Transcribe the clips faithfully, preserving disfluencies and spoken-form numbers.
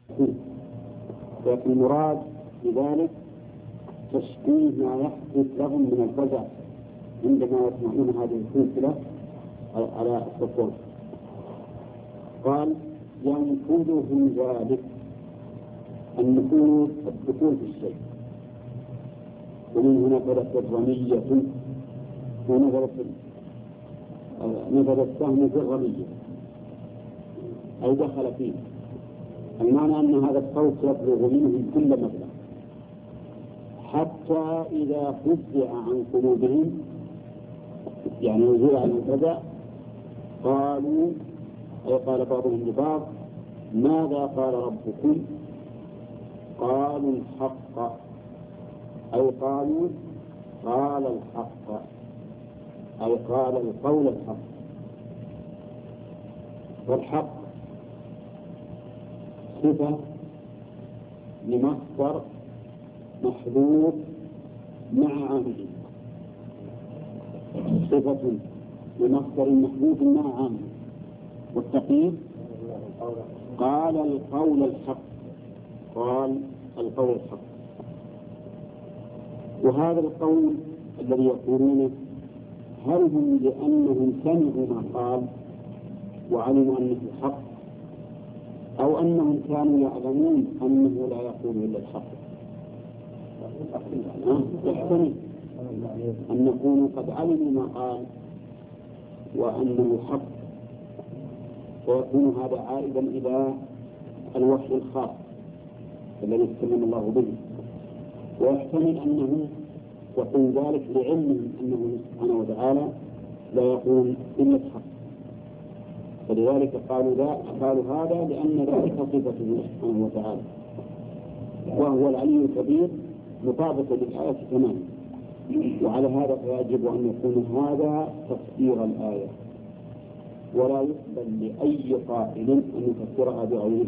لكن المراد بذلك تشبيه ما يحدث لهم من الفزع عندما يسمعون هذه السلسلة على الصفوف. قال ينفذهم ذلك. النفوذ الدخول في الشيء، ومن هنا بدأت الرمية ونزلت نزل السهم في الرمية أي دخل فيه. المعنى أن هذا الصوت يبلغ منهم كل مبلغ حتى إذا فزع عن قلوبهم، يعني وزير عن الفزع، قالوا أي قال بعضهم لبعض ماذا قال ربكم؟ قالوا الحق، أي قالوا قال الحق، أي قال القول الحق. والحق صفة لمصدر محذوف مع عامله، صفة لمصدر محذوف مع عامله. والتقييد قال القول الحق، قال القول الحق. وهذا القول الذي يقولونه هل هم لأنهم سمعوا ما قال وعلموا أنه الحق، أو أنهم كانوا يعلمون أنه لا يقول إلا الحق؟ يحتمل أن يكونوا قد علموا ما قال وأنه حق، ويكون هذا عائدا إلى الوحي الخاص الذي يتكلم الله به. ويحتمل أنه يقول ذلك لعلمهم أنه سبحانه وتعالى لا يقول إلا الحق، فلذلك قالوا, قالوا هذا لأن ذلك صفته سبحانه وتعالى وهو العلي الكبير مطابقة للآية تماما. وعلى هذا فيجب أن يكون هذا تفسير الآية، ولا يقبل لأي قائل أن يفسرها بغيره،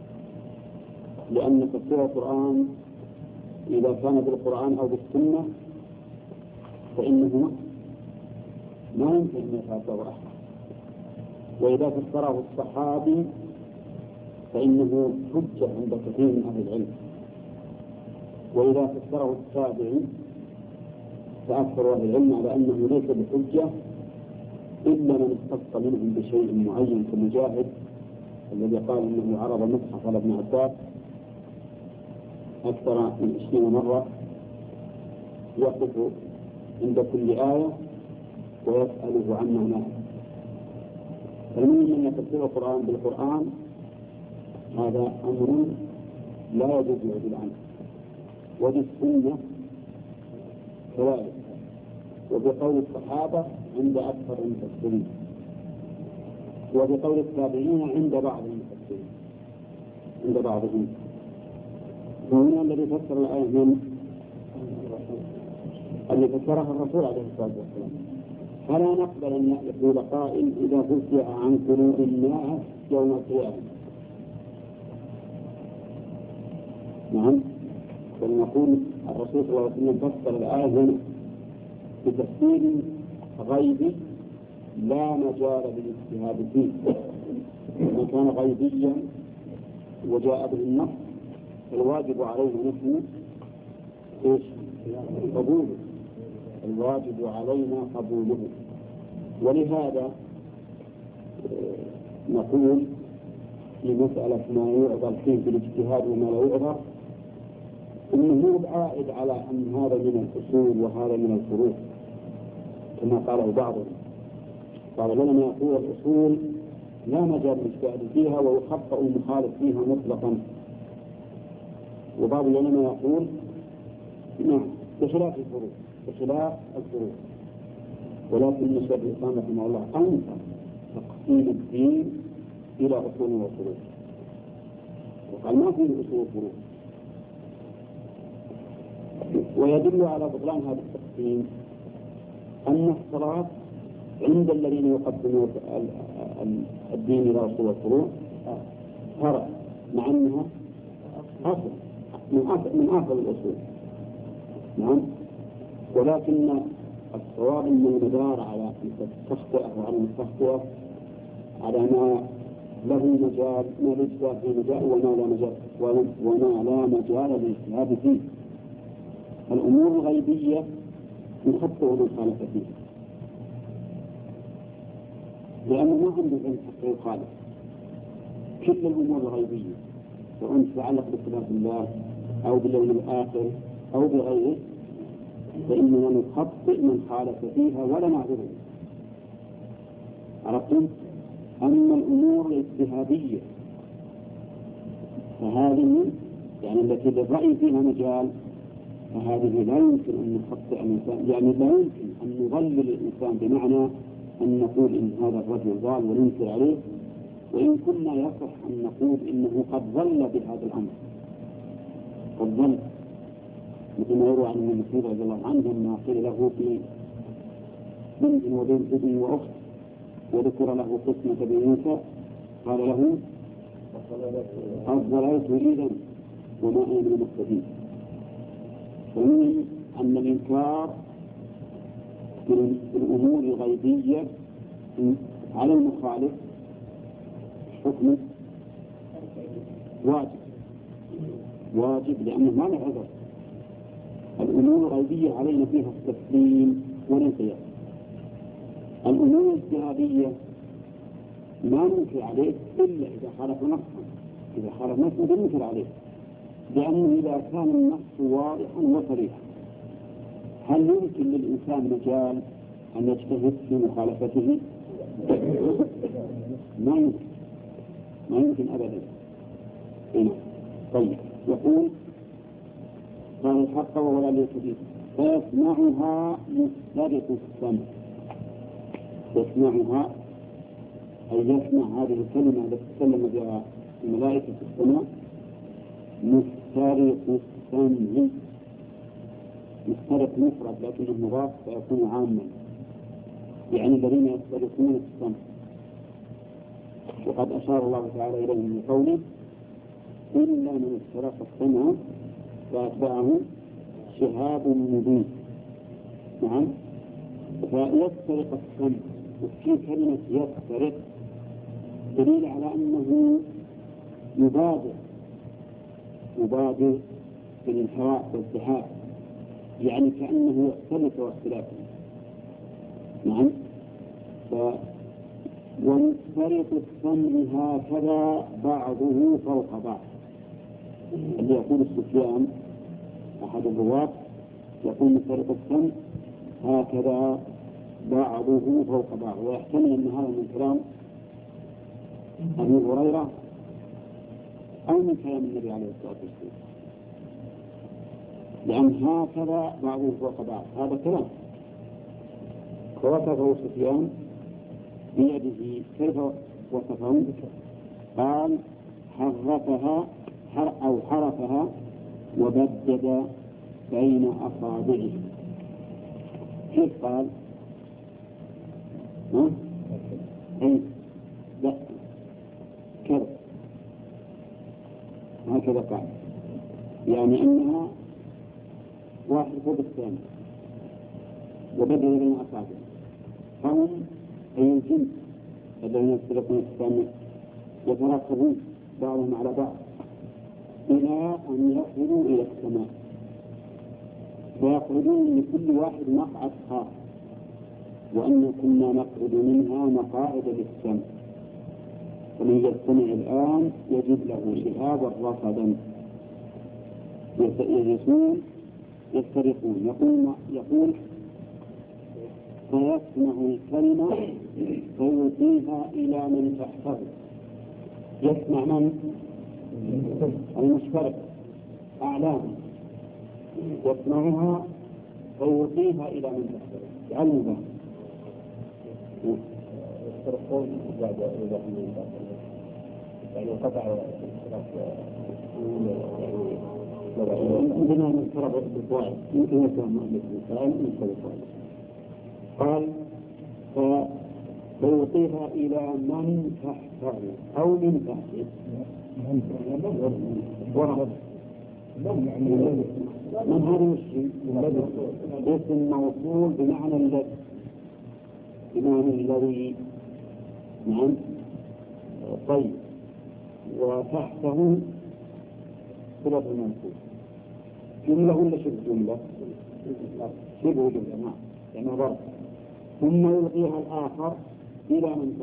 لأن تفسير القرآن إذا كان بالقرآن أو بالسنة فإنه ما يمكن أن يفسر أحد، وإذا فسره الصحابي فإنه حجة عند كثير من أهل العلم، وإذا فسره التابعي فأكثر أهل العلم على أنه ليس بحجة إلا من اختص منهم بشيء معين كمجاهد الذي قال إنه عرض المصحف على ابن عباس أكثر من عشرين مرة، يقف عند كل آية ويسأله عن معناها. فالمهم أن تفسير القرآن بالقرآن هذا أمر لا يجوز العدول عنه، وبالسنة كذلك، وبقول الصحابة عند أكثر المفسرين، وبقول التابعين عند بعض المفسرين عند بعضهم. وهنا الذي فسر الآية من الذي فسرها الرسول عليه الصلاة والسلام. فلا نقبل أن يقول قائل إذا فزع عن قلوب الناس يوم القيامة. نعم، فلنقول الرسول صلى الله عليه وسلم فسر الآية هنا بتفسير غيبي لا مجال للاجتهاد فيه، ما كان غيبيا وجاء به النص فالواجب علينا نحن ايش؟ قبوله، الواجب علينا قبوله. ولهذا نقول في مسألة ما يعذر فيه بالاجتهاد وما لا يعذر إنه عائد على أن هذا من الأصول وهذا من الفروع كما قاله بعضهم. بعض العلماء يقول الأصول لا مجال للاجتهاد فيها ويخطئ المخالف فيها مطلقا، وبعض العلماء يقول نعم بخلاف الفروع بخلاف الفروع ولكن الشيخ الإسلام رحمه الله أنكر تقسيم الدين إلى أصول وفروع، وقال ما فيه أصول وفروع. ويدل على بطلان هذا التقسيم أن الصلاة عند الذين يقدمون الدين إلى أصول وفروع فرع، مع أنها أصل من آخر الأصول. نعم، ولكن الصواب أن المدار على أن تستخطئ وعلى أن تستخطئ على ما له مجال ما للاجتهاد فيه مجال وما لا مجال وما لا مجال للاجتهاد فيه. الأمور الغيبية يخطئ من خالف فيها، لأنه ما عنده علم حتى يخالف. كل الأمور الغيبية سواء تتعلق بصفات الله أو باليوم الآخر أو بغيره فإننا نخطئ من خالف فيها ولا نعذره. عرفتم؟ أما الأمور الاجتهادية فهذه يعني التي للرأي فيها مجال فهذه لا يمكن أن نخطئ الإنسان، يعني لا يمكن أن نضلل الإنسان بمعنى أن نقول إن هذا الرجل ضال وننكر عليه، وإن كنا يصح أن نقول إنه قد ضل بهذا الأمر، قد ضل، مثل ما يروى عن ابن مسعود رضي الله عنه لما قيل له في بنت وبنت ابن وأخت وذكر له قسمة بنوسى قال له قد ضللت إذا وما أنا من المهتدين. فمن أن الإنكار في الأمور الغيبية على المخالف حكم واجب واجب لأنه ما له عذر. الأمور الغيبية علينا فيها التسليم والانقياد. الأمور الاجتهادية ما ننكر عليه إلا إذا خالف نصا، إذا خالف نصا ننكر عليه، لأنه إذا كان النص واضحا وصريحا هل يمكن للإنسان مجال أن يجتهد في مخالفته؟ ما يمكن ما يمكن أبدا. هنا طيب يقول قال الحق ولا ليكذب فيسمعها مسترق السمع. يسمعها أي يسمع هذه الكلمة التي تكلم بها الملائكة في السماء مسترق السمع. مسترق مفرد لكنه مضاف فيكون عاما، يعني الذين يسترقون السمع. وقد أشار الله تعالى إليه من قوله إلا من استرق السمع فأتبعه شهاب مبين. نعم فيسترق السمع، وفي كلمة يسترق دليل على أنه يبادر يبادر بالانحراف والاتحاد، يعني كأنه يختلف واختلافه. نعم ف ومسترق السمع هكذا بعضه فوق بعض. اللي يقول السفيان أحد الرواة يقول مسترق السمع هكذا بعضه فوق بعض، ويحتمل أن هذا من كلام أبي هريرة أو من كلام النبي عليه الصلاة والسلام، لأن هكذا بعضه فوق بعض هذا كلام. فوصفه سفيان بيده كيف وصفه؟ قال حرفها حر أو حرفها وبدد بين أصابعه. كيف قال؟ ها؟ أي لا كذا هكذا قال، يعني أنها واحد فوق الثاني وبدد بين أصابعه. فهم أي الجنس الذين يسترقون السمع يتراقبون بعضهم على بعض إلى أن يصلوا إلى السماء، فيقعدون لكل واحد مقعد خاص، وأن كنا نقعد منها مقاعد للسمع، فمن يستمع الآن يجد له شهابا رصدا يجلسون يسترقون. يقول يقول فيسمع الكلمة فيلقيها إلى من تحته. يسمع من؟ المشترك أعلام، يسمعها فيلقيها إلى من تحته. علمها يسترقون بعد إذا يعني قطع عندنا من تربط بالضوء يمكن يكون مؤلف الإنسان من قال فيلقيها إلى من تحته أو من تحته ورد من هذا الشيء اسم موصول بمعنى الذي بمعنى الذي. نعم طيب وتحته صلة المنصوب جملة ولا شبه جملة؟ شبه جملة نعم لأنها ضرب ثم يلقيها الآخر إلى من